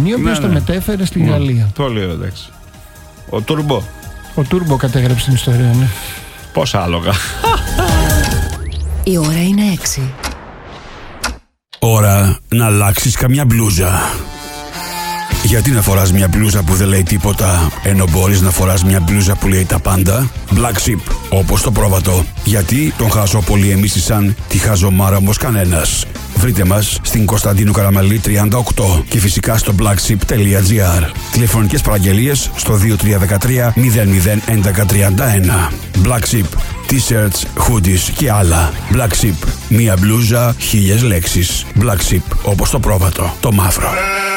Γερμανία, ο οποίος το μετέφερε στη Γαλλία. Πολύ ωραίο, εντάξει. Ο Τούρμπο. Ο Τούρμπο κατέγραψε την ιστορία, ναι. Πόσα άλογα. Η ώρα είναι 6. Ώρα να αλλάξεις καμιά μπλούζα. Γιατί να φοράς μια μπλούζα που δεν λέει τίποτα, ενώ μπορείς να φοράς μια μπλούζα που λέει τα πάντα? Black Sheep, όπως το πρόβατο. Γιατί τον χάζω πολύ εμείς σαν τη χαζομάρα όμως κανένας. Βρείτε μας στην Κωνσταντίνου Καραμαλή 38 και φυσικά στο blackship.gr. Τηλεφωνικές παραγγελίες στο 2313 00 1131. Black Sheep, t-shirts, hoodies και άλλα. Black Sheep, μία μπλούζα, 1000 λέξεις. Black Sheep, όπως το πρόβατο, το μαύρο.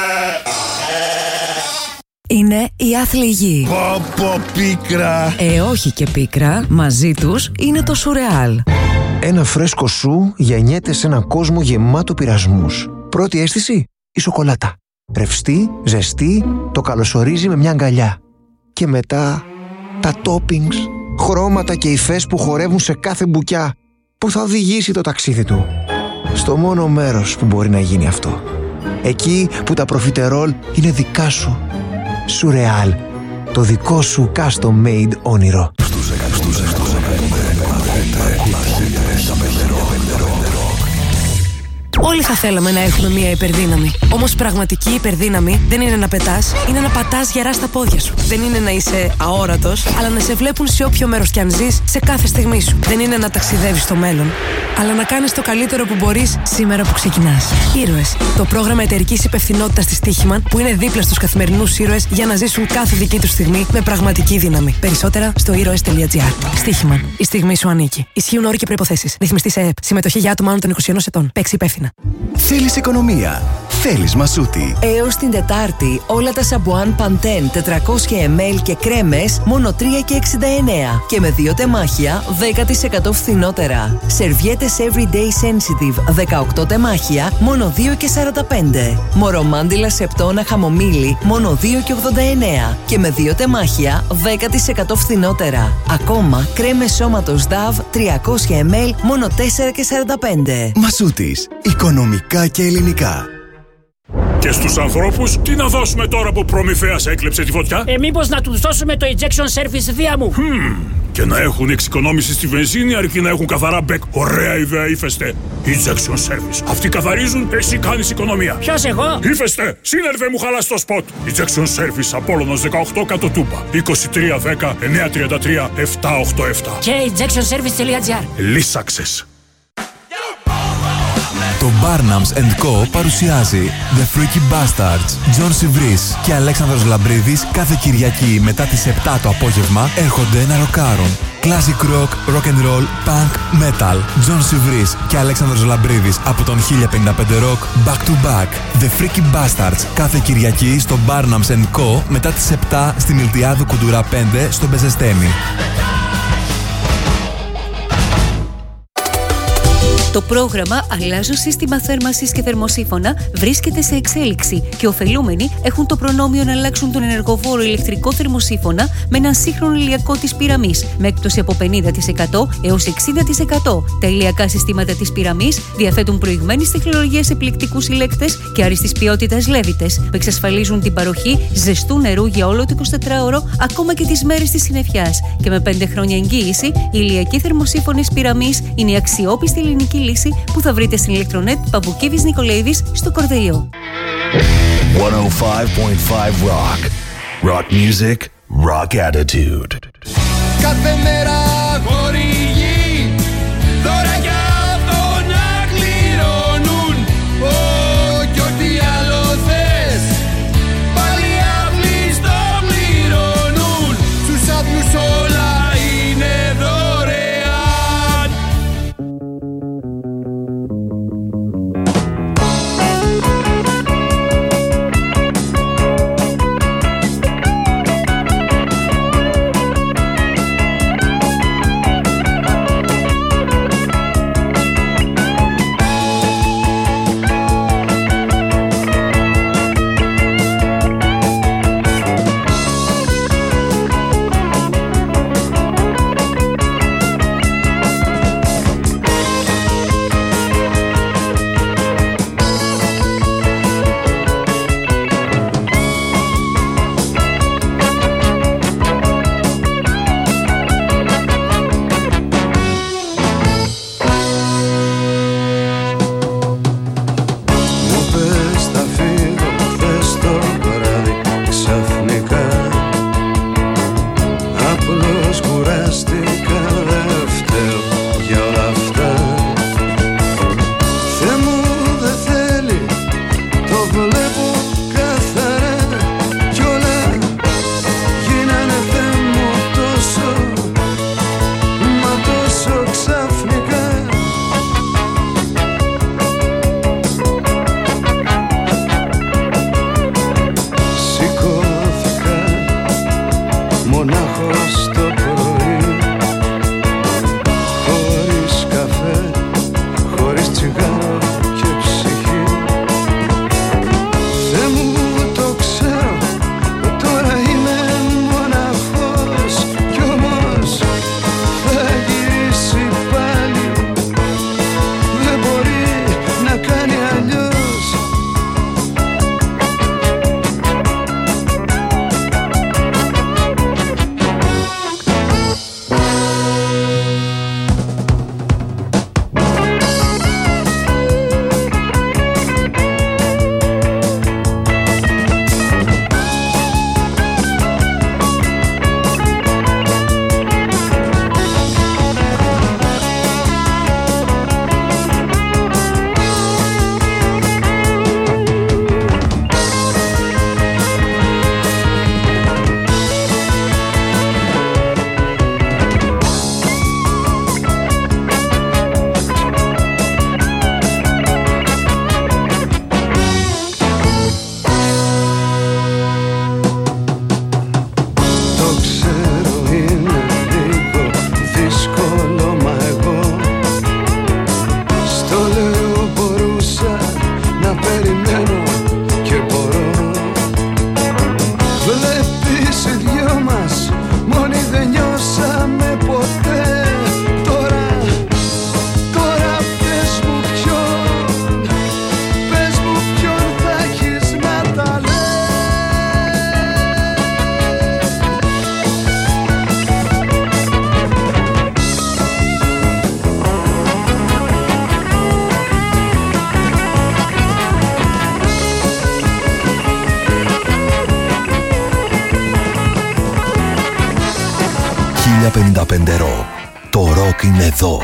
Είναι η άθλη γη. Πω πίκρα. Όχι και πίκρα, μαζί τους είναι το σουρεάλ. Ένα φρέσκο σου γεννιέται σε έναν κόσμο γεμάτο πειρασμούς. Πρώτη αίσθηση, η σοκολάτα. Ρευστή, ζεστή, το καλωσορίζει με μια αγκαλιά. Και μετά, τα toppings, χρώματα και υφές που χορεύουν σε κάθε μπουκιά, που θα οδηγήσει το ταξίδι του στο μόνο μέρος που μπορεί να γίνει αυτό. Εκεί που τα προφιτερόλ είναι δικά σου. Σουρεάλ, το δικό σου custom made όνειρο. Όλοι θα θέλαμε να έχουμε μια υπερδύναμη. Όμως πραγματική υπερδύναμη δεν είναι να πετάς, είναι να πατάς γερά στα πόδια σου. Δεν είναι να είσαι αόρατος, αλλά να σε βλέπουν σε όποιο μέρος κι αν ζεις, σε κάθε στιγμή σου. Δεν είναι να ταξιδεύεις στο μέλλον, αλλά να κάνεις το καλύτερο που μπορείς σήμερα που ξεκινάς. Ήρωες. Το πρόγραμμα εταιρικής υπευθυνότητας της Στίχημαν, που είναι δίπλα στους καθημερινούς ήρωες για να ζήσουν κάθε δική τους στιγμή με πραγματική δύναμη. Περισσότερα στο ήρωες.gr. Στίχημαν. Η στιγμή σου ανήκει. Ισχύουν όροι και προϋποθέσεις. Ρυθμιστής ΕΕΠ. Συμμετοχή για άτομα άνω των 21 ετών. Παίξει υπεύθυνα. Θέλεις οικονομία. Θέλεις Μασούτη. Έως την Τετάρτη όλα τα σαμπουάν Pantene 400 ml και κρέμες μόνο 3,69 και με 2 τεμάχια 10% φθηνότερα. Σερβιέτες Everyday Sensitive 18 τεμάχια μόνο 2,45. Μορομάντιλα σεπτόνα χαμομήλι μόνο 2,89 και με 2 τεμάχια 10% φθηνότερα. Ακόμα κρέμες σώματος Dove 300 ml μόνο 4,45. Μασούτης. Οικονομικά και ελληνικά. Και στους ανθρώπους, τι να δώσουμε τώρα που προμηθέας έκλεψε τη φωτιά? Μήπως να τους δώσουμε το Injection Service Δία μου. Και να έχουν εξοικονόμηση στη βενζίνη αρκεί να έχουν καθαρά μπεκ. Ωραία ιδέα, Ύφεστε. Injection Service. Αυτοί καθαρίζουν, εσύ κάνεις οικονομία. Ποιος εγώ? Ύφεστε, σύνερβε μου χαλάς το σποτ. Injection Service, Απόλλωνος 18 κάτω Τούμπα. 2310 933 787. Και injectionservice.gr. Λύσαξες. Το Barnums & Co. παρουσιάζει The Freaky Bastards. John Sivris και Αλέξανδρος Λαμπρίδης κάθε Κυριακή μετά τις 7 το απόγευμα έρχονται να ροκάρουν. Classic rock, rock and roll, punk, metal. John Sivris και Αλέξανδρος Λαμπρίδης από τον 1055 rock back to back. The Freaky Bastards κάθε Κυριακή στο Barnums & Co. μετά τις 7 στη Μιλτιάδου Κουντουρά 5 στο Μπεζεστέμι. Το πρόγραμμα «Αλλάζω σύστημα θέρμανσης και θερμοσύφωνα» βρίσκεται σε εξέλιξη και ωφελούμενοι έχουν το προνόμιο να αλλάξουν τον ενεργοβόρο ηλεκτρικό θερμοσύφωνα με έναν σύγχρονο ηλιακό της Pyramis με έκπτωση από 50% έως 60%. Τα ηλιακά συστήματα της Pyramis διαθέτουν προηγμένης τεχνολογίας επιλεκτικούς συλλέκτες και άριστης ποιότητας λέβητες που εξασφαλίζουν την παροχή ζεστού νερού για όλο το 24ωρο, ακόμα και τις μέρες της συννεφιάς. Και με 5 χρόνια εγγύηση, η ηλιακή θερμοσύφωνη Pyramis είναι η αξιόπιστη ελληνική λύση που θα βρείτε στην ηλεκτρονέτ Παπουκίβης Νικολαίδης στο Κορδελιό. 105.5 Rock. Rock music, rock attitude. Κάθε μέρα χορηγεί δώρα για αυτό να κληρώνουν. Κι ό,τι άλλο θες πάλι αυλείς το πληρώνουν. Στους άπλους όλα είναι δωρεάν. 155 το ροκ είναι εδώ.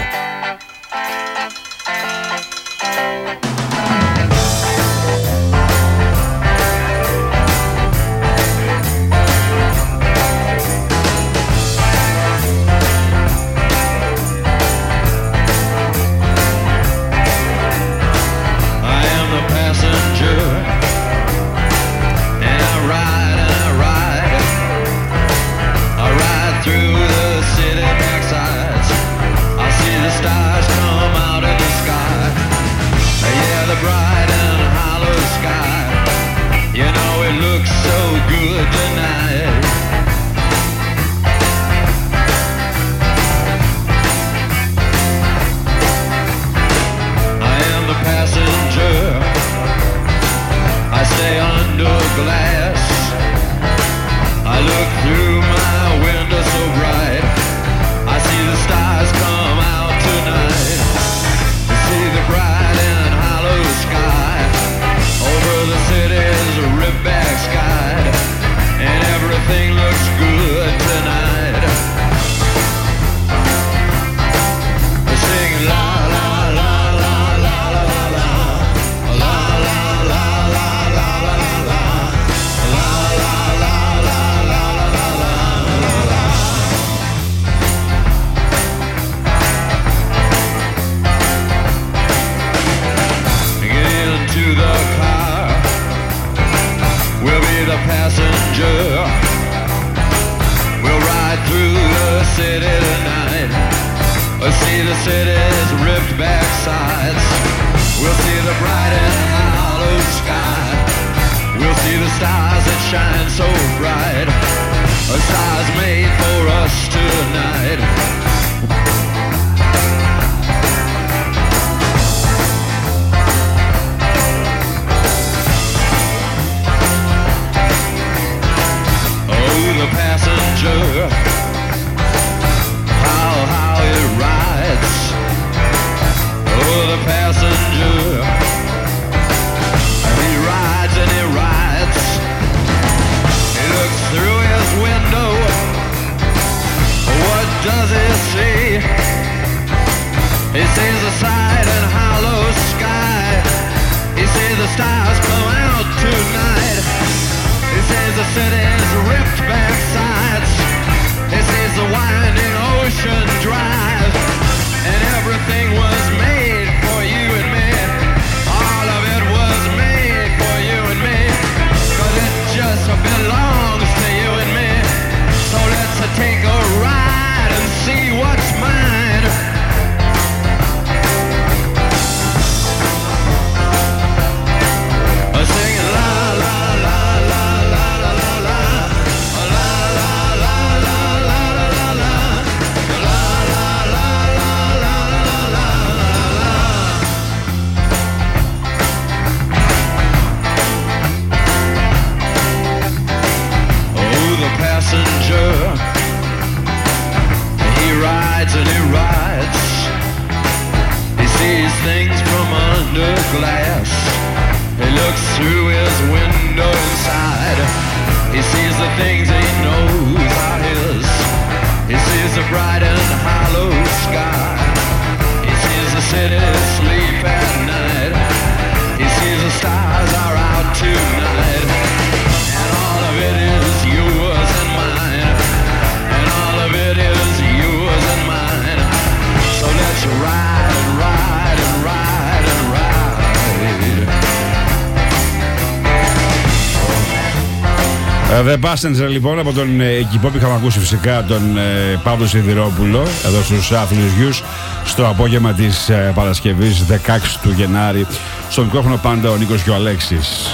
The Passenger λοιπόν από τον εκειπό που είχαμε ακούσει φυσικά τον Παύλο Σιδηρόπουλο εδώ στους Άθλιους Γιους στο απόγευμα της Παρασκευής 16 του Γενάρη. Στο μικρόφωνο πάντα ο Νίκος και ο Αλέξης.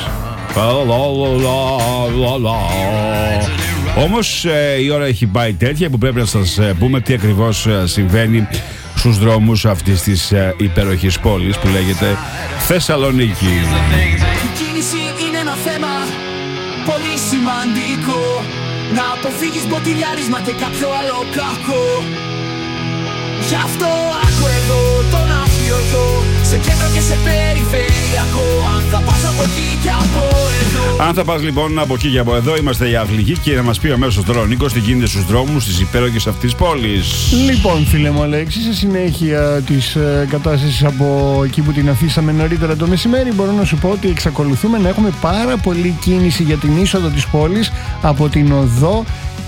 Όμως η ώρα έχει πάει τέτοια που πρέπει να σας πούμε τι ακριβώς συμβαίνει στους δρόμους αυτής της υπέροχης πόλης που λέγεται Θεσσαλονίκη. Η κίνηση είναι ένα θέμα πολύ σημαντικό. Να αποφύγεις μποτιλιάρισμα και κάποιο άλλο κακό. Γι' αυτό άκου εδώ τον αφιωδό σε κέντρο και σε περιφερειακό. Αν θα πας από εκεί και από εδώ. Αν θα πας λοιπόν από εκεί και από εδώ, είμαστε οι Αυλικοί και να μας πει αμέσως τώρα ο Νίκος τι γίνεται στους δρόμους της υπέροχης αυτής πόλης. Λοιπόν, φίλε μου Αλέξη, σε συνέχεια της κατάστασης από εκεί που την αφήσαμε νωρίτερα το μεσημέρι, μπορώ να σου πω ότι εξακολουθούμε να έχουμε πάρα πολλή κίνηση για την είσοδο της πόλης από την οδό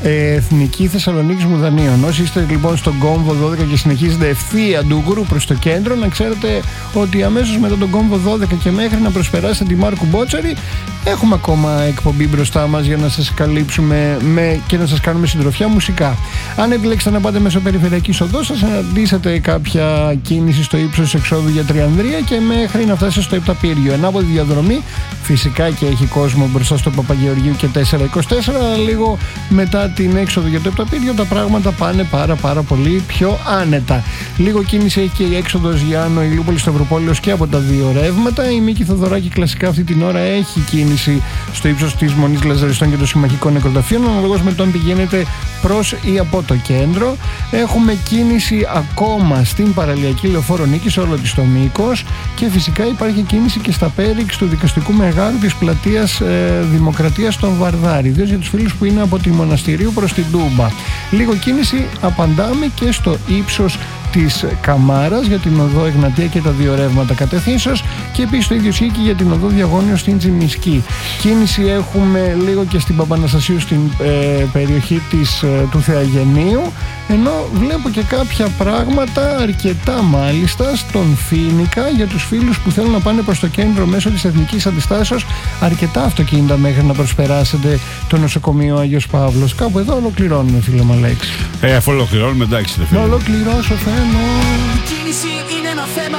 Εθνική Θεσσαλονίκης Μουδανίων. Όσοι είστε λοιπόν στον κόμβο 12 και συνεχίζετε ευθεία Ντουγούρου προς το κέντρο, να ξέρετε ότι αμέσως μετά τον κόμβο 12 και μέχρι να προσπεράσετε τη Μάρκου Μπότσαρη, έχουμε ακόμα εκπομπή μπροστά μας για να σας καλύψουμε και να σας κάνουμε συντροφιά μουσικά. Αν επιλέξετε να πάτε μέσω περιφερειακής οδός, θα συναντήσετε κάποια κίνηση στο ύψος εξόδου για Τριανδρία και μέχρι να φτάσετε στο Επταπύριο. Ενάποδη διαδρομή, φυσικά και έχει κόσμο μπροστά στο Παπαγεωργίου και 424, αλλά λίγο μετά την έξοδο για το Επταπύριο τα πράγματα πάνε πάρα πολύ πιο άνετα. Λίγο κίνηση έχει και η έξοδος για Άνω Ηλιούπολη Σταυροπόλεως και από τα δύο ρεύματα. Η Μίκη Θοδωράκη κλασικά αυτή την ώρα έχει κίνηση στο ύψος της Μονής Λαζαριστών και των Συμμαχικών Νεκροταφείων, αναλόγως με το αν πηγαίνετε προς ή από το κέντρο. Έχουμε κίνηση ακόμα στην παραλιακή λεωφόρο Νίκη σε όλο της το μήκος και φυσικά υπάρχει κίνηση και στα πέριξ του δικαστικού μεγάλου της πλατείας Δημοκρατίας στον Βαρδάρη, ιδίως για τους φίλους που είναι από τη Μοναστηρίου προς την Τούμπα. Λίγο κίνηση απαντάμε και στο ύψος της Καμάρας για την οδό Εγνατία και τα δύο ρεύματα κατευθύνσεως και επίσης το ίδιο ισχύει και για την οδό Διαγώνιο στην Τσιμισκή. Κίνηση έχουμε λίγο και στην Παπαναστασίου στην περιοχή του Θεαγενείου, ενώ βλέπω και κάποια πράγματα αρκετά μάλιστα στον Φοίνικα για τους φίλους που θέλουν να πάνε προς το κέντρο μέσω της Εθνικής Αντιστάσεως, αρκετά αυτοκίνητα μέχρι να προσπεράσετε το νοσοκομείο Άγιος Παύλος. Κάπου εδώ ολοκληρώνουμε, φίλε μου Αλέξη. Αφού ολοκληρώνουμε, εντάξει, φίλε. Να ολοκληρώσω, θέλω. Η κίνηση είναι ένα θέμα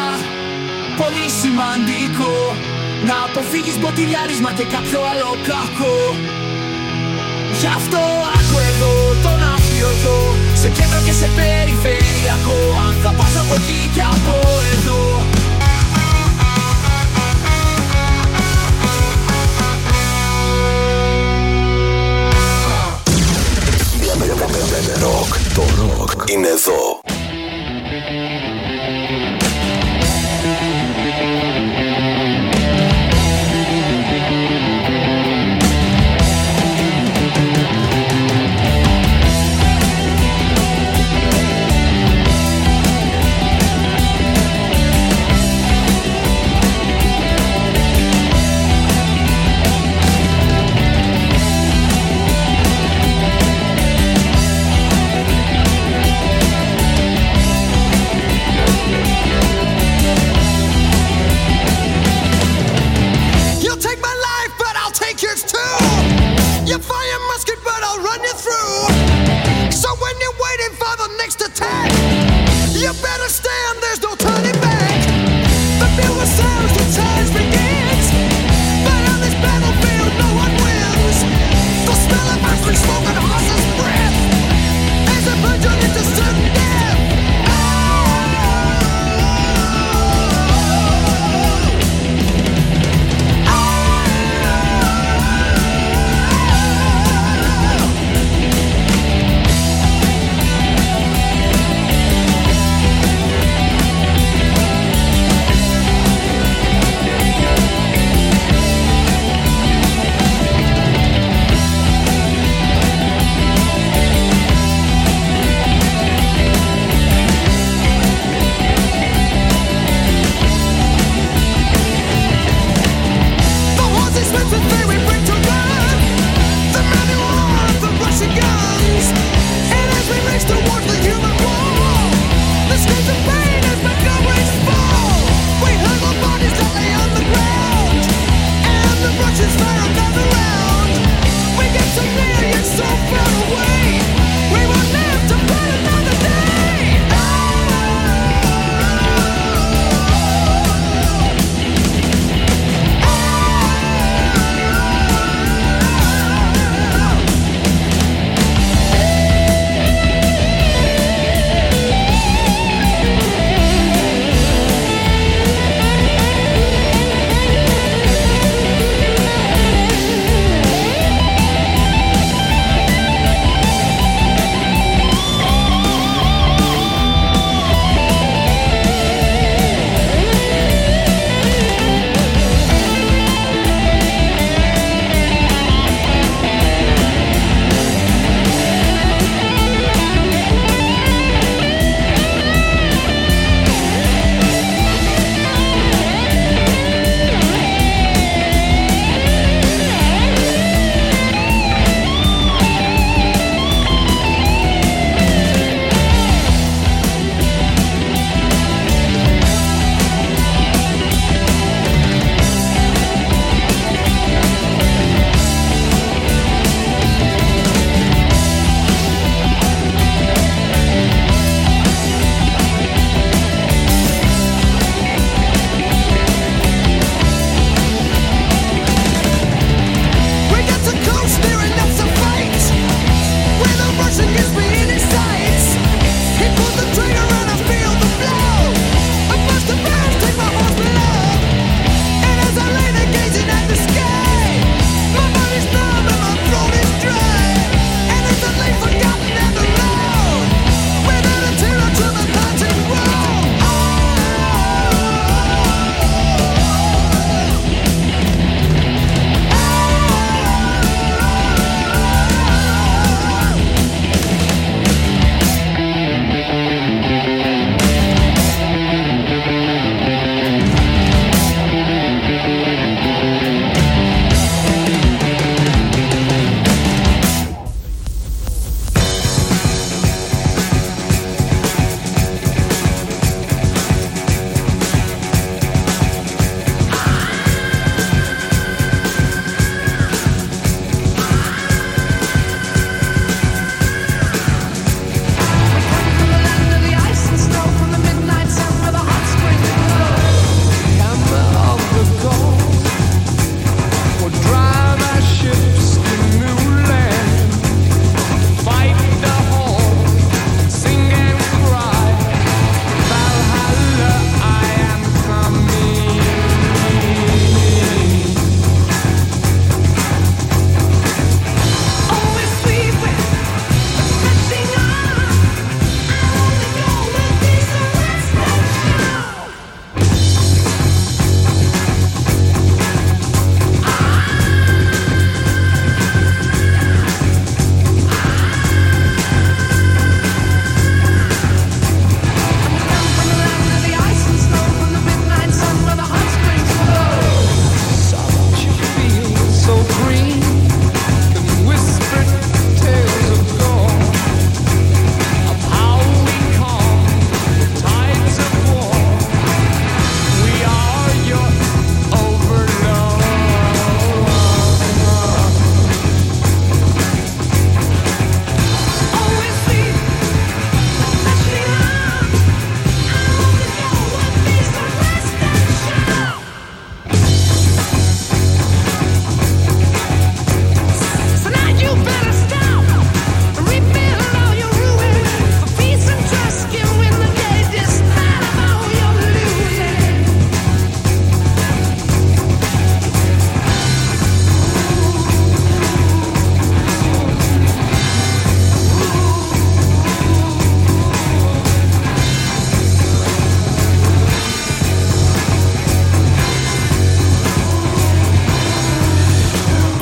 πολύ σημαντικό. Να αποφύγεις μποτιλιάρισμα και κάποιο άλλο κακό. Γι' αυτό άκου εδώ τον αφιωτό, σε κέντρο και σε περιφερειακό. Αν θα πας από εκεί και από εδώ. Το ροκ είναι εδώ.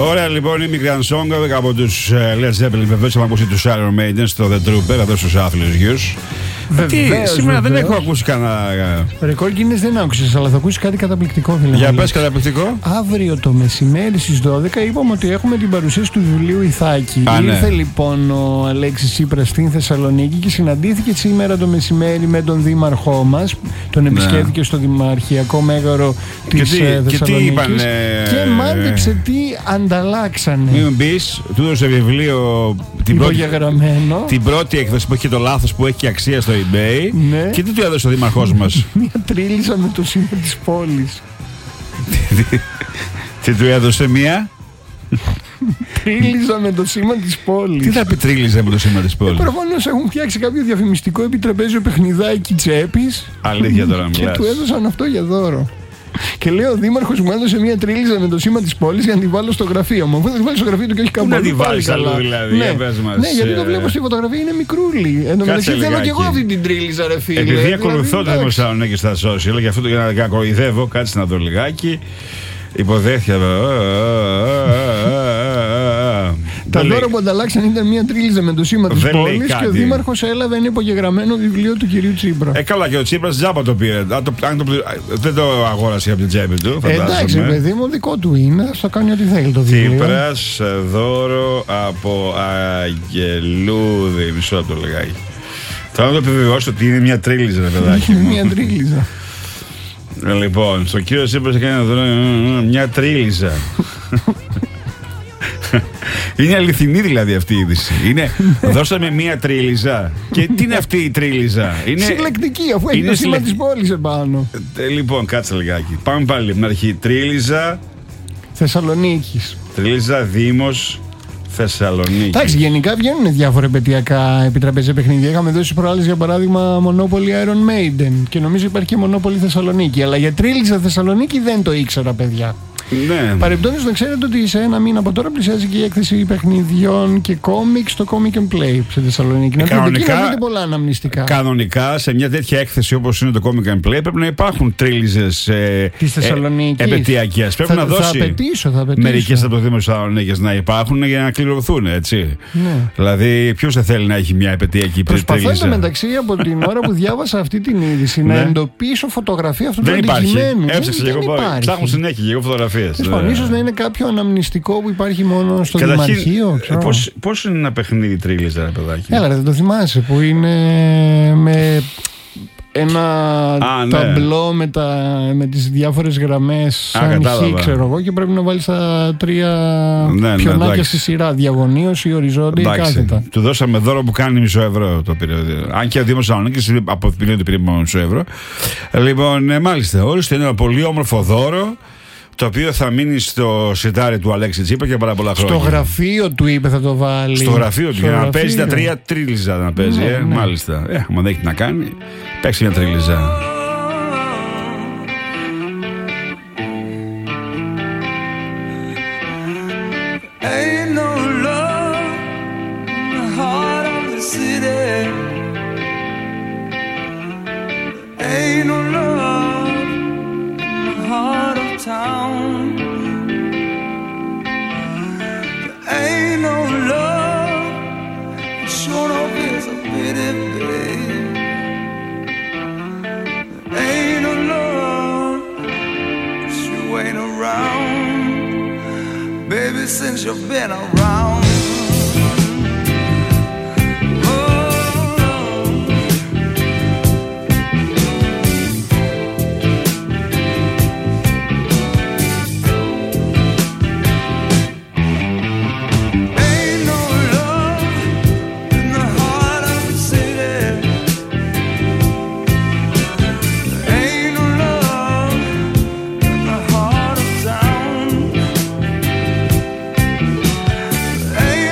Ωραία, λοιπόν, η Migrant Song από τους Led Zeppelin. Βεβαίως έχουμε ακούσει τους Iron Maiden στο The Trooper, εδώ στους άθλιους γιους. Σήμερα δεν έχω ακούσει κανένα. Ρεκόρ Guinness δεν άκουσες, αλλά θα ακούσεις κάτι καταπληκτικό. Για πες καταπληκτικό. Αύριο το μεσημέρι στις 12 είπαμε ότι έχουμε την παρουσίαση του βιβλίου Ιθάκη. Ήρθε λοιπόν ο Αλέξης Τσίπρας στην Θεσσαλονίκη και συναντήθηκε σήμερα το μεσημέρι με τον δήμαρχό μας. Τον επισκέφθηκε στο Δημαρχιακό Μέγαρο της Θεσσαλονίκης. Και μάντεψε τι ανταλλάξανε. Μην πεις, του έδωσε βιβλίο την πρώτη έκδοση που έχει το λάθος που έχει αξία στο eBay. Ναι. Και τι του έδωσε ο δήμαρχός μας? Μια τρίλιζα με το σήμα της πόλης. Τι του έδωσε? Μια τρίλιζα με το σήμα της πόλης. Τι θα πει τρίλιζα με το σήμα της πόλης? Προφανώς έχουν φτιάξει κάποιο διαφημιστικό επιτραπέζιο παιχνιδάκι τσέπης. Αλήθεια τώρα μιλάς? Και του έδωσαν αυτό για δώρο. Και λέει ο δήμαρχος μου έδωσε μια τρίλιζα με το σήμα της πόλης για να την βάλω στο γραφείο μου. Αφού δεν τη βάλει στο γραφείο του και όχι κάπου αλλού. Να τη βάλει αλλού δηλαδή. Ναι. Ναι, γιατί το βλέπω στη φωτογραφία είναι μικρούλι. Εν τω μεταξύ θέλω και εγώ αυτή την τρίλιζα, ρε φίλε. Επειδή ακολουθώ το Θεσσαλονίκη στα social, γι' αυτό για να κοροϊδεύω, κάτσε να δω λιγάκι. Υποδέχεια. Τα δώρα που ανταλλάξαν ήταν μια τρίλιζα με το σήμα της πόλης και ο δήμαρχος έλαβε ένα υπογεγραμμένο βιβλίο του κυρίου Τσίπρα. Καλά, και ο Τσίπρας τζάμπα το πήρε. Δεν το αγόρασε από την τσέπη του. Εντάξει, παιδί μου, δικό του είναι. Θα κάνει ό,τι θέλει το βιβλίο. Τσίπρας, δώρο από Αγγελούδη. Μισό το λιγάκι. Θα να το επιβεβαιώσω ότι είναι μια τρίλιζα, παιδάκι. Είναι μια τρίλιζα. Λοιπόν, στον κύριο Τσίπρας έκανε μια τρίλιζα. Είναι αληθινή δηλαδή αυτή η είδηση. Δώσαμε μία τρίλιζα. Και τι είναι αυτή η τρίλιζα? Είναι συλλεκτική, αφού έχει το σήμα της πόλης επάνω. Λοιπόν, κάτσε λιγάκι. Πάμε πάλι από την αρχή. Τρίλιζα Θεσσαλονίκης. Τρίλιζα Δήμος Θεσσαλονίκη. Εντάξει, γενικά βγαίνουν διάφορα επαιτειακά επιτραπέζια παιχνίδια. Είχαμε δώσει προάλλες για παράδειγμα Monopoly Iron Maiden και νομίζω υπάρχει και Monopoly Θεσσαλονίκη. Αλλά για τρίλιζα Θεσσαλονίκη δεν το ήξερα, παιδιά. Ναι. Παρεμπιπτόντως να ξέρετε ότι σε ένα μήνα από τώρα πλησιάζει και η έκθεση παιχνιδιών και κόμικ στο Comic and Play στη Θεσσαλονίκη. Να δείτε πολλά αναμνηστικά. Κανονικά σε μια τέτοια έκθεση όπως είναι το Comic and Play πρέπει να υπάρχουν τρίλιζες της Θεσσαλονίκης επαιτειακές. Πρέπει να δώσει μερικές από το Δήμο της Θεσσαλονίκης να υπάρχουν για να κληρωθούν, έτσι. Ναι. Δηλαδή, ποιος δεν θέλει να έχει μια επαιτειακή τρίλιζα? Προσπαθώ μεταξύ από την ώρα που διάβασα αυτή την είδηση να εντοπίσω φωτογραφία αυτού του αντικειμένου. Έψαξα και εγώ. Ψάχνω συνέχεια και εγώ φωτογραφίες. Ίσως να είναι κάποιο αναμνηστικό που υπάρχει μόνο στο Δημαρχείο. Πώς είναι ένα παιχνίδι τρίλιζα, παιδάκι? Έλα, δεν το θυμάσαι, που είναι με ένα ταμπλό με τις διάφορες γραμμές σαν χ, ξέρω εγώ, και πρέπει να βάλεις τα τρία πιονάκια στη σειρά, διαγωνίως ή οριζόντια ή κάθετα. Του δώσαμε δώρο που κάνει μισό ευρώ το πήρε. Αν και ο Δήμος Θεσσαλονίκης από την ποινή του πήρε μόνο μισό ευρώ. Λοιπόν, μάλιστα, όριστε, είναι ένα πολύ όμορφο δώρο, το οποίο θα μείνει στο σιτάρι του Αλέξη Τσίπρα για πάρα πολλά χρόνια. Στο γραφείο του είπε θα το βάλει. Στο γραφείο του, για να παίζει τα τρία τρίλιζα. Να παίζει, ναι. Μάλιστα. Άμα δεν έχει τι να κάνει, παίξει μια τρίλιζα. Since you've been around. Ain't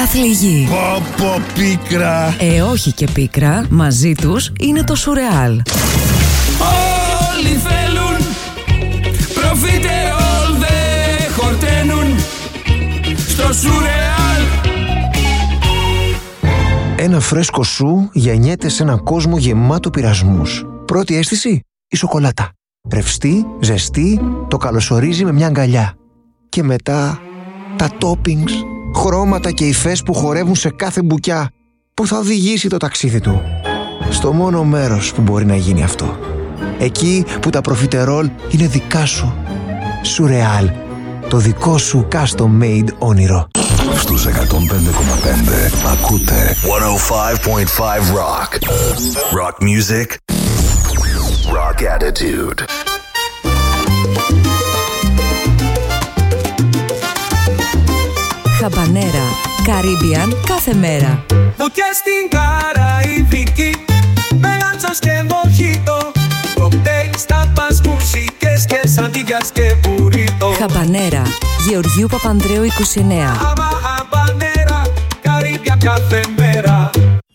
Αθληγή. Πω πίκρα. Όχι και πίκρα, μαζί τους είναι το Σουρεάλ. Όλοι θέλουν προφιτερόλ, δε χορταίνουν στο Σουρεάλ. Ένα φρέσκο σου γεννιέται σε έναν κόσμο γεμάτο πειρασμούς. Πρώτη αίσθηση, η σοκολάτα. Ρευστή, ζεστή, το καλωσορίζει με μια αγκαλιά. Και μετά τα toppings, χρώματα και υφές που χορεύουν σε κάθε μπουκιά, που θα οδηγήσει το ταξίδι του στο μόνο μέρος που μπορεί να γίνει αυτό. Εκεί που τα προφιτερόλ είναι δικά σου. Σουρεάλ, το δικό σου custom made όνειρο. Στους 105,5 ακούτε 105.5 Rock. Rock music. Rock attitude. Χαμπανέρα, Caribbean κάθε μέρα. Φωτιά στην Καραϊβική, με λάντσας και μοχίτο, κοκτέιλ στα πας, μουσικές και σαντίγιας και μπουρίτο. Χαμπανέρα, Γεωργίου Παπανδρέου 29. Χαμπανέρα, Καρύμπια κάθε μέρα.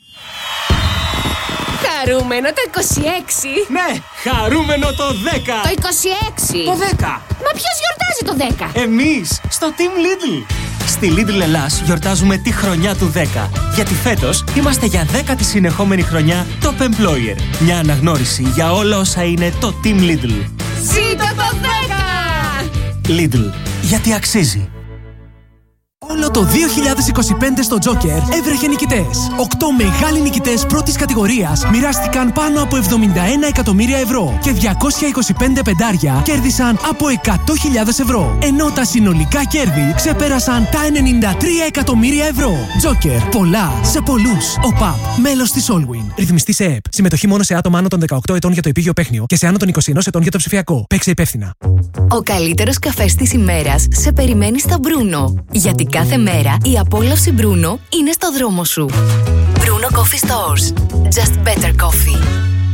Χαρούμενο το 26. Ναι, χαρούμενο το 10. Το 26. Το 10. Μα ποιος γιορτάζει το 10? Εμείς, στο Team Lidl. Στη Lidl Ελλάς γιορτάζουμε τη χρονιά του 10. Γιατί φέτος είμαστε για 10η συνεχόμενη χρονιά Top Employer. Μια αναγνώριση για όλα όσα είναι το Team Lidl. Ζήτω το 10! Lidl, γιατί αξίζει. Όλο το 2025 στο Joker έβρεχε νικητές. 8 μεγάλοι νικητές πρώτης κατηγορίας μοιράστηκαν πάνω από 71 εκατομμύρια ευρώ και 225 πεντάρια κέρδισαν από 100.000 ευρώ. Ενώ τα συνολικά κέρδη ξεπέρασαν τα 93 εκατομμύρια ευρώ. Joker. Πολλά σε πολλούς. ΟΠΑΠ. Μέλος της Allwyn. Ρυθμιστή σε ΕΠ. Συμμετοχή μόνο σε άτομα άνω των 18 ετών για το επίγειο παίχνιο και σε άνω των 21 ετών για το ψηφιακό. Παίξε υπεύθυνα. Ο καλύτερος καφές της ημέρας σε περιμένει στα Μπρούνο. Γιατί κάθε μέρα η απόλαυση Μπρούνο είναι στο δρόμο σου. Μπρούνο Coffee Stores. Just better coffee.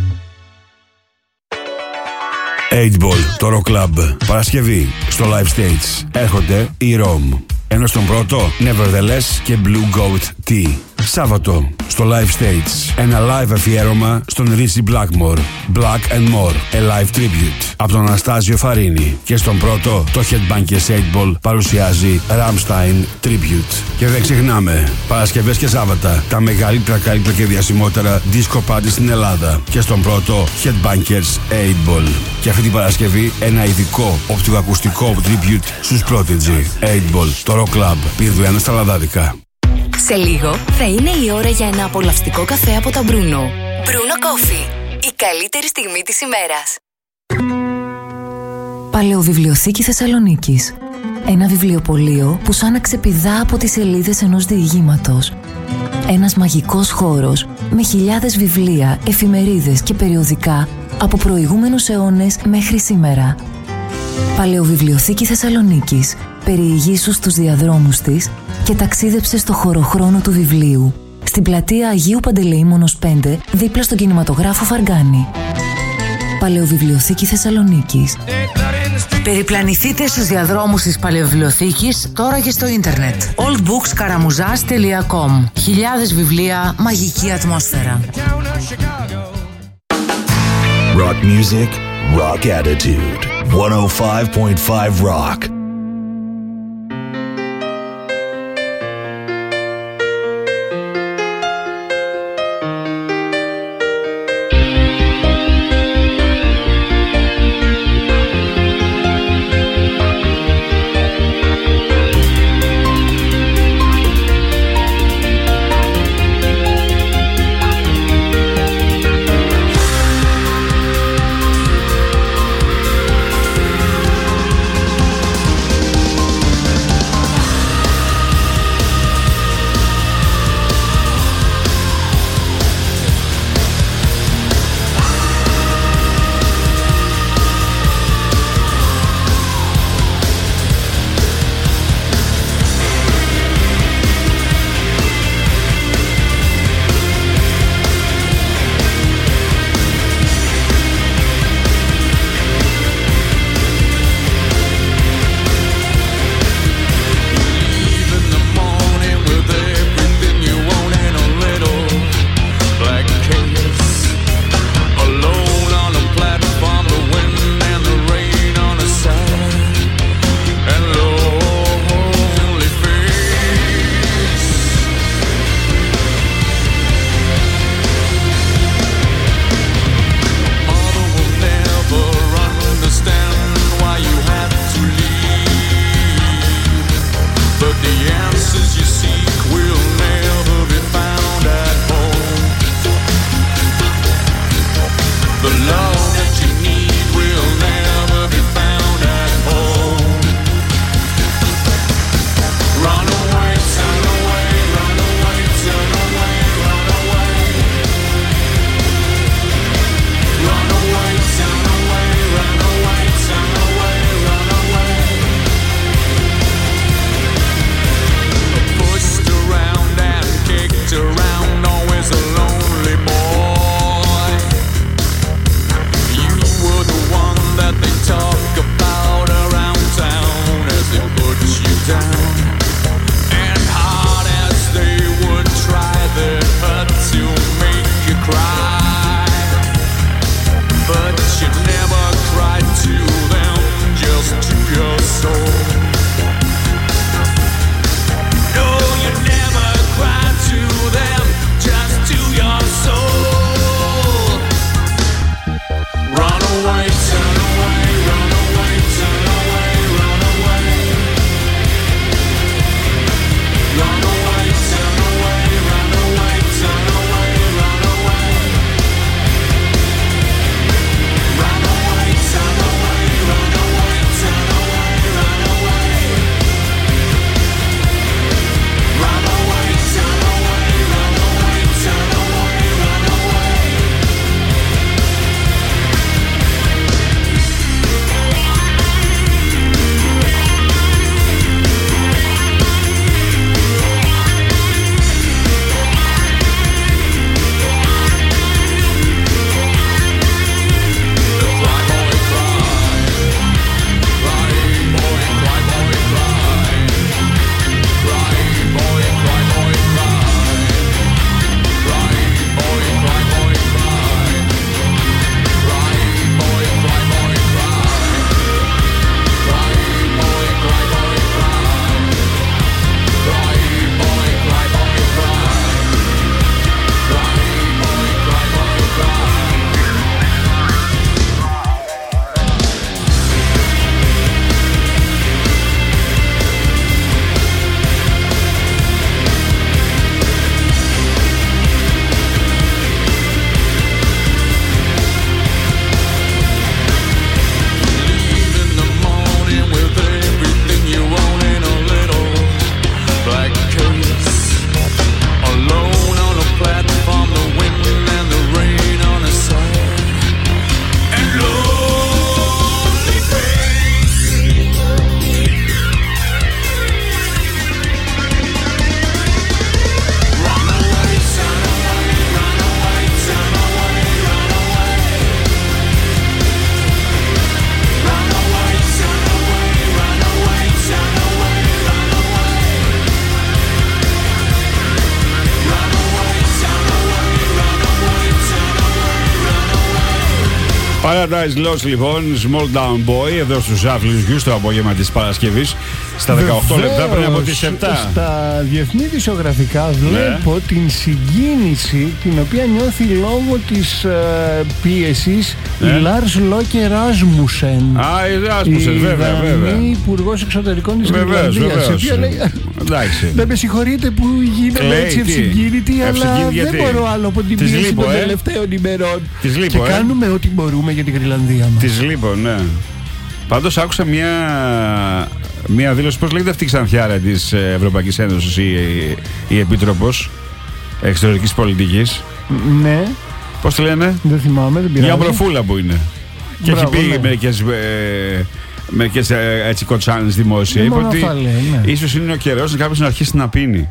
8Ball, το Rock Club. Παρασκευή στο Live Stage. Έρχονται οι Rome. Ενώ στον πρώτο, Nevertheless και Blue Goat Tea. Σάββατο στο Live Stage. Ένα live αφιέρωμα στον Ritchie Blackmore. Black and More. A live tribute. Από τον Αναστάζιο Φαρίνη. Και στον πρώτο, το Headbangers 8Ball παρουσιάζει Rammstein Tribute. Και δεν ξεχνάμε, Παρασκευές και Σάββατα, τα μεγαλύτερα, καλύτερα και διασημότερα disco party στην Ελλάδα. Και στον πρώτο, Headbangers 8Ball. Και αυτή την Παρασκευή, ένα ειδικό οπτικοακουστικό tribute στους Prodigy. 8Ball, το Rock Club. Πυρδουένα στα Λαδάδικα. Σε λίγο θα είναι η ώρα για ένα απολαυστικό καφέ από τα Μπρούνο. Μπρούνο Coffee. Η καλύτερη στιγμή της ημέρας. Παλαιοβιβλιοθήκη Θεσσαλονίκης. Ένα βιβλιοπωλείο που σαν να ξεπηδά από τις σελίδες ενός διηγήματος. Ένας μαγικός χώρος με χιλιάδες βιβλία, εφημερίδες και περιοδικά από προηγούμενους αιώνες μέχρι σήμερα. Παλαιοβιβλιοθήκη Θεσσαλονίκης. Περιηγήσου στους διαδρόμους της και ταξίδεψε στο χωροχρόνο του βιβλίου. Στην πλατεία Αγίου Παντελεήμονος 5, δίπλα στον κινηματογράφο Φαργκάνη. Παλαιοβιβλιοθήκη Θεσσαλονίκης. Περιπλανηθείτε στους διαδρόμους της Παλαιοβιβλιοθήκης τώρα και στο ίντερνετ. oldbookskaramuzas.com. Χιλιάδες βιβλία, μαγική ατμόσφαιρα. Rock music, rock attitude. 105.5 Rock. Paradise Lost λοιπόν, Small Down Boy, εδώ στους Άφλιους Γιους το απόγευμα της Παρασκευής στα 18 λεπτά πριν από τις 7. Στα διεθνή δισογραφικά βλέπω την συγκίνηση την οποία νιώθει λόγω της πίεσης η Lars Løkke Rasmussen. Η Rasmussen, βέβαια. Η υπουργός εξωτερικών της Γρυλανδίας. Δεν με συγχωρείτε που γίνομαι έτσι ευσυγκίνητη, αλλά δεν μπορώ άλλο από την πίεση των τελευταίων ημερών. Και κάνουμε ό,τι μπορούμε για την Γρυλανδία μας. Της λείπω, ναι. Πάντως άκουσα μια δήλωση, πώς λέγεται αυτή η ξανθιάρα της Ευρωπαϊκής Ένωσης, η Επίτροπος Εξωτερικής Πολιτικής. Ναι. Πώς τη λένε? Δεν θυμάμαι, δεν πειράζει. Μια μπροφούλα που είναι. Και έχει πει μερικές έτσι κοτσάνες δημόσια. Είπε ότι ίσως είναι ο καιρός να κάποιος να αρχίσει να πίνει.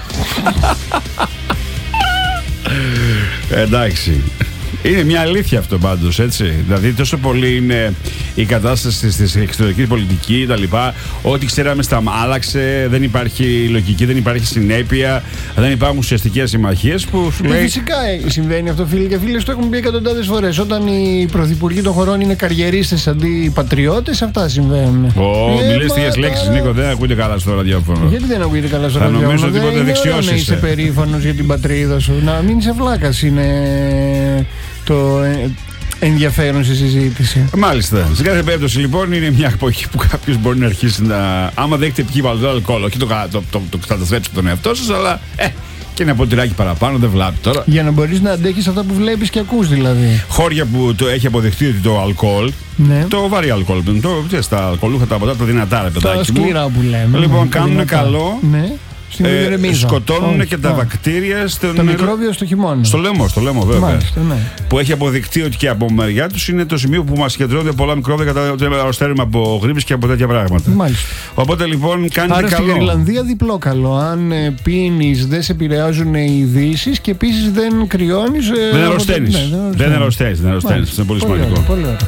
Εντάξει. Είναι μια αλήθεια αυτό πάντως, έτσι. Δηλαδή τόσο πολύ είναι η κατάσταση στη εξωτερική πολιτική τα λοιπά. Ό,τι ξέραμε άλλαξε, δεν υπάρχει λογική, δεν υπάρχει συνέπεια, δεν υπάρχουν ουσιαστικές συμμαχίες που σου λέει... Φυσικά συμβαίνει αυτό, φίλοι και φίλες, το έχουμε πει εκατοντάδες φορές. Όταν οι πρωθυπουργοί των χωρών είναι καριερίστες αντί πατριώτες, αυτά συμβαίνουν. Μιλές τέτοιες λέξεις, Νίκο, δεν ακούγεται καλά στο ραδιόφωνο. Γιατί δεν ακούγεται καλά στο ραδιόφωνο? Νομίζω ότι ποτέ δεξιός είσαι. Είσαι περήφανος για την πατρίδα σου. Να μην είσαι βλάκας είναι το ενδιαφέρον στη συζήτηση. Μάλιστα. Σε κάθε περίπτωση λοιπόν είναι μια εποχή που κάποιος μπορεί να αρχίσει να. Άμα δέχεται πιει βαλτό αλκοόλ, όχι το καταστρέψει τον εαυτό σας, αλλά και ένα ποτηράκι παραπάνω δεν βλάπτει τώρα. Για να μπορείς να αντέχεις αυτά που βλέπεις και ακούς δηλαδή. Χώρια που έχει αποδειχτεί ότι το αλκοόλ, το βαρύ αλκοόλ, τα αλκοολούχα τα ποτά, τα δυνατά ρε παιδάκι. Τα σκληρά που λέμε. Λοιπόν, κάνουν καλό. Ναι. Σκοτώνουν και τα βακτήρια το μικρόβιο στο χειμώνα. Στο λαιμό βέβαια. Μάλιστα, ναι. Που έχει αποδειχτεί ότι και από μεριά τους είναι το σημείο που μας συγκεντρώνονται πολλά μικρόβια κατά ότι αρρωσταίνουμε από γρίπης και από τέτοια πράγματα. Μάλιστα. Οπότε λοιπόν κάνει καλό. Άρα στην Γρυλανδία διπλό καλό. Αν πίνεις δεν σε επηρεάζουν οι ειδήσεις και επίσης δεν κρυώνεις. Δεν αρρωσταίνεις. Δεν αρρωσταίνεις. Είναι πολύ σημαντικό. Πολύ ωραία.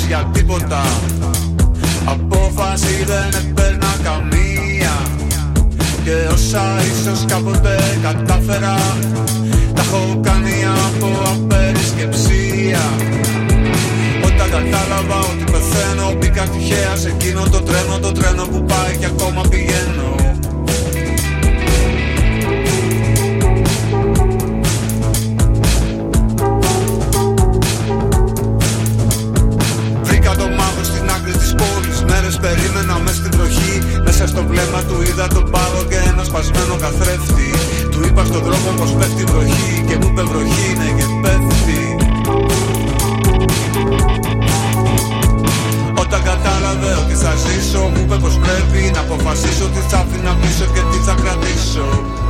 για τίποτα. Απόφαση δεν έπαιρνα καμία. Και όσα ίσως κάποτε κατάφερα, τα έχω κάνει από απερισκεψία. Όταν κατάλαβα ότι πεθαίνω, μπήκα τυχαία σε εκείνο το τρένο που πάει και ακόμα πηγαίνω. Βρήκα το μάγο στην άκρη της πόλης, μέρες περίμενα μες στην τροχή. Μέσα στο βλέμμα του είδα τον πάγο και ένα σπασμένο καθρέφτη. Του είπα στον δρόμο πως πέφτει βροχή και μου είπε βροχή είναι και πέφτει. Όταν κατάλαβε ότι θα ζήσω, μου είπε πως πρέπει να αποφασίσω τι θα αφήνα πίσω και τι θα κρατήσω.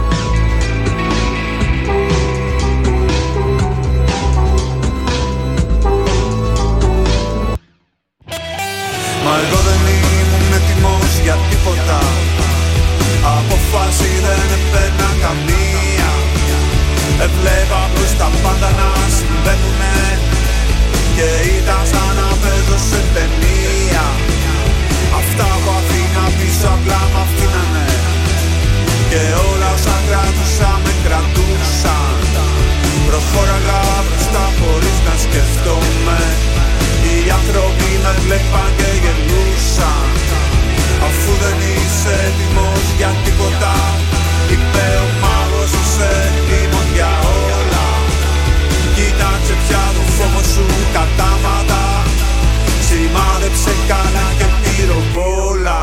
Μα εγώ δεν ήμουν έτοιμος για τίποτα. Απόφαση δεν έπαιρνα καμία. Έβλεπα πως τα πάντα να συμβαίνουνε και ήταν σαν να παίζω σε ταινία. Αυτά που αφήνα πίσω απλά μ' αφήνανε και όλα όσα κράτουσα με κρατούσαν. Προχώραγα μπροστά χωρίς να σκεφτόμαι. Οι άνθρωποι με βλέπαν και γελούσαν. Αφού δεν είσαι έτοιμος για τίποτα, είπε ο μάγος, είσαι έτοιμος για όλα. Κοίταξε πια το φόβο σου κατάματα. Σημάδεψε καλά και πυροβόλα.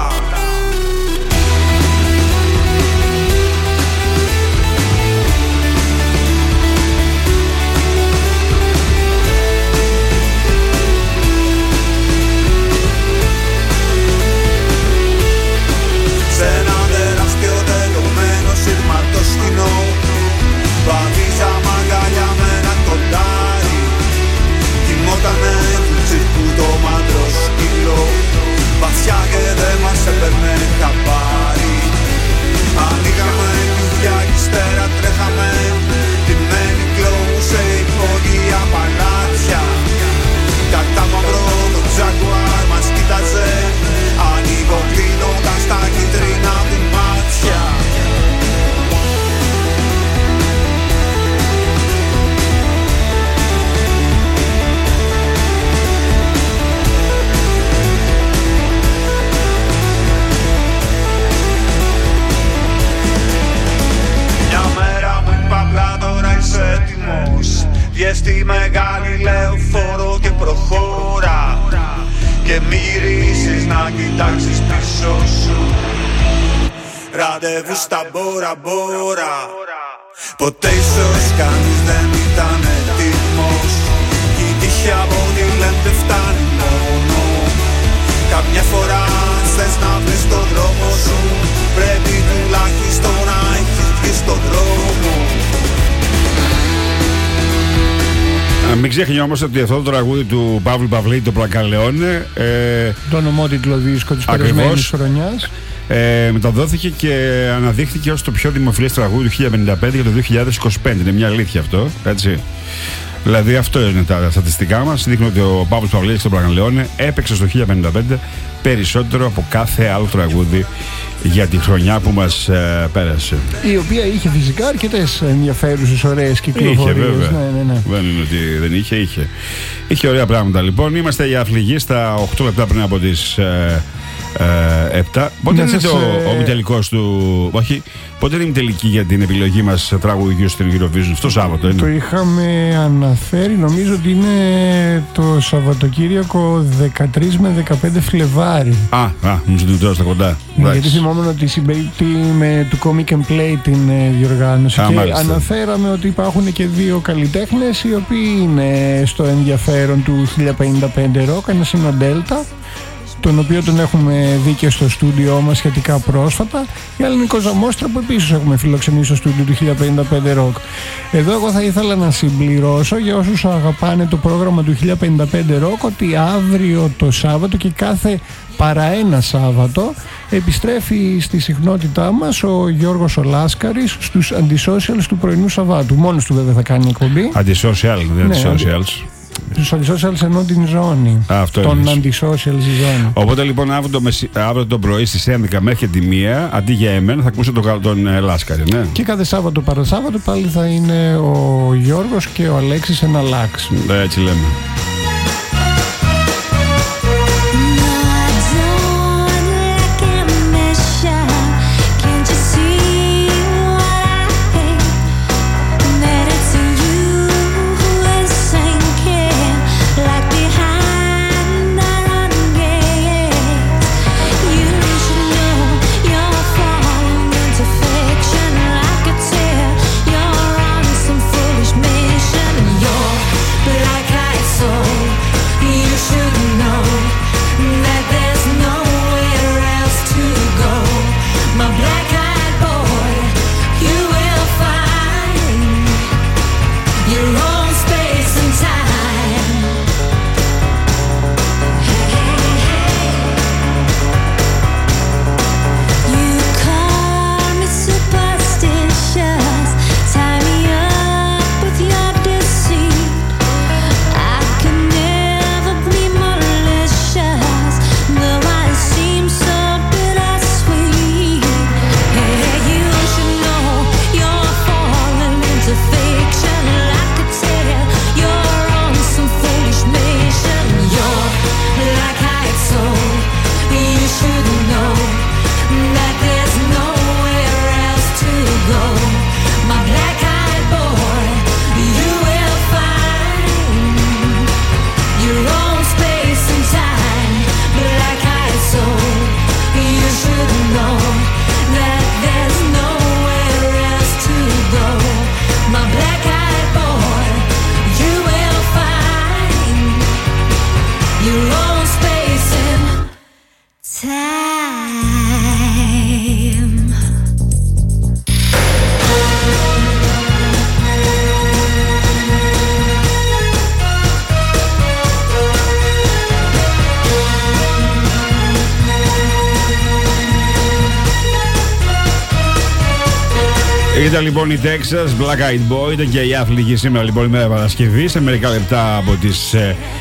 Σε ένα τεράστιο τελειωμένο σειρματόσκηνο βαδίζα μαγκαλιά με ένα κοντάρι. Κοιμότανε του τσίρκου το μάντρο σκύλο, βαθιά και δεν μας έπαιρνε χαμπάρι. Ανοίγαμε κλειδιά κι ύστερα τρέχαμε, τιμένοι κλωμού σε υπόγεια παλάτια. Κατά μαυρό το τζακουάρ μας κοίταζε, ανοιγοκλίνοντας τα κίτρινα του μάτια. Μια μέρα μου είπα απλά τώρα είσαι έτοιμος. Βγες στη μεγάλη λεωφόρο και προχώρα και μη γυρίσεις να κοιτάξεις πίσω σου. Ραντεβού στα Μπόρα Μπόρα. Ποτέ ίσως κανείς δεν ήταν έτοιμος. Κι η τύχη από ό,τι λένε δεν φτάνει μόνο. Καμιά φορά θες να βρεις τον δρόμο σου, πρέπει τουλάχιστον να έχεις βγει στον δρόμο. Μην ξεχνιόμαστε όμως ότι αυτό το τραγούδι του Παύλου Παυλίδη, το Πλακαλεόνε, το νομότιτλο δίσκο της περασμένης χρονιάς, μεταδόθηκε και αναδείχθηκε ως το πιο δημοφιλές τραγούδι του 1055 για το 2025. Είναι μια αλήθεια αυτό, έτσι. Δηλαδή αυτό είναι τα στατιστικά μας. Δείχνουν ότι ο Παύλος Παυλίδης στο Πλακαλεόνε έπαιξε στο 1055 περισσότερο από κάθε άλλο τραγούδι για τη χρονιά που μας πέρασε. Η οποία είχε φυσικά αρκετές ενδιαφέρουσες, ωραίες κυκλοφορίες. Είχε βέβαια. Ναι. Δεν είναι ότι δεν είχε. Είχε ωραία πράγματα λοιπόν. Είμαστε για αφληγή στα 8 λεπτά πριν από τις 7. Πότε είναι ο τελικός του... Όχι, πότε είναι η τελική για την επιλογή μας τραγουδιού στην Eurovision? Αυτό Σάββατο είναι. Το είχαμε αναφέρει, νομίζω ότι είναι το Σαββατοκύριακο 13 με 15 Φλεβάρι. Νομίζω ότι τώρα στα κοντά. Γιατί θυμόμουν ότι συμπεριπτεί με του Comic and Play την διοργάνωση και μάλιστα. Αναφέραμε ότι υπάρχουν και δύο καλλιτέχνες οι οποίοι είναι στο ενδιαφέρον του 1055 Rock. Ένας είναι ο Delta, τον οποίο τον έχουμε δει και στο στούντιό μας σχετικά πρόσφατα. Η άλλη είναι η Κοζαμόστρα, που επίσης έχουμε φιλοξενήσει στο στούντιο του 1055 Rock. Εδώ εγώ θα ήθελα να συμπληρώσω για όσους αγαπάνε το πρόγραμμα του 1055 Rock ότι αύριο το Σάββατο και κάθε παρά ένα Σάββατο επιστρέφει στη συχνότητά μας ο Γιώργος ο Λάσκαρης στους Antisocials του πρωινού Σαββάτου. Μόνος του βέβαια θα κάνει εκπομπή. Antisocial, δεν είναι Antisocials. Τους antisocials ενώ την ζώνη. Τον antisocial ζώνη. Οπότε λοιπόν αύριο το πρωί στις 11 μέχρι τη 1, αντί για εμένα θα ακούσετε τον Λάσκαρη, ναι. Και κάθε Σάββατο παρασάββατο πάλι θα είναι ο Γιώργος και ο Αλέξης ένα λάξ. Έτσι λέμε. Ήταν λοιπόν η Texas, Black Eyed Boy, ήταν και η αθλητική σήμερα λοιπόν ημέρα Παρασκευή. Σε μερικά λεπτά από τις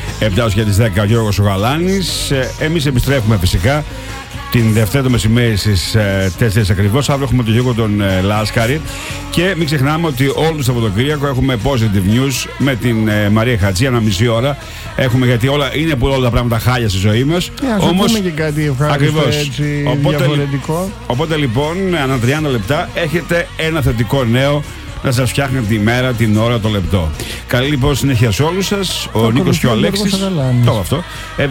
7 και τις 10 ο Γιώργος ο Γαλάνης. Εμείς επιστρέφουμε φυσικά την Δευτέρα το μεσημέρι στις 4 ακριβώς. Αύριο έχουμε τον Γιώργο τον Λάσκαρη. Και μην ξεχνάμε ότι όλο το Σαββατοκύριακο έχουμε positive news με την Μαρία Χατζή, ένα μισή ώρα. Έχουμε, γιατί είναι όλα τα πράγματα χάλια στη ζωή μας. Όμως και κάτι ευχάριστο, έτσι, διαφορετικό. Οπότε λοιπόν, ανά 30 λεπτά έχετε ένα θετικό νέο να σας φτιάχνει τη μέρα, την ώρα, το λεπτό. Καλή λοιπόν συνέχεια σε όλους σας. Ο Νίκος και ο Αλέξης, το αυτό,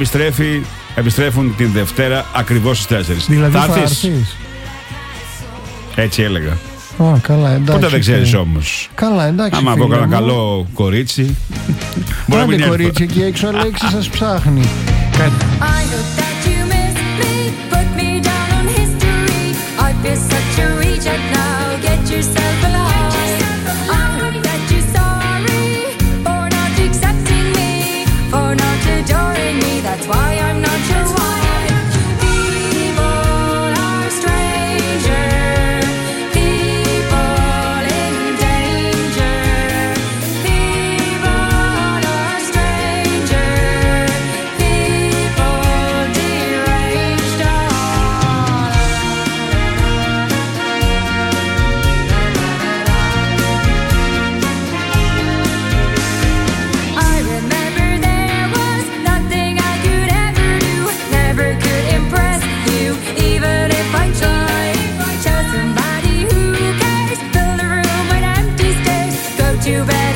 επιστρέφουν την Δευτέρα ακριβώς στις 4. Δηλαδή θα έρθεις. Έτσι έλεγα. Καλά, εντάξει. Ποτέ δεν ξέρεις όμως. Καλά, εντάξει. Άμα βγω ένα καλό κορίτσι. Άντε κορίτσι εκεί έξω, Αλέξη σας ψάχνει. Too bad.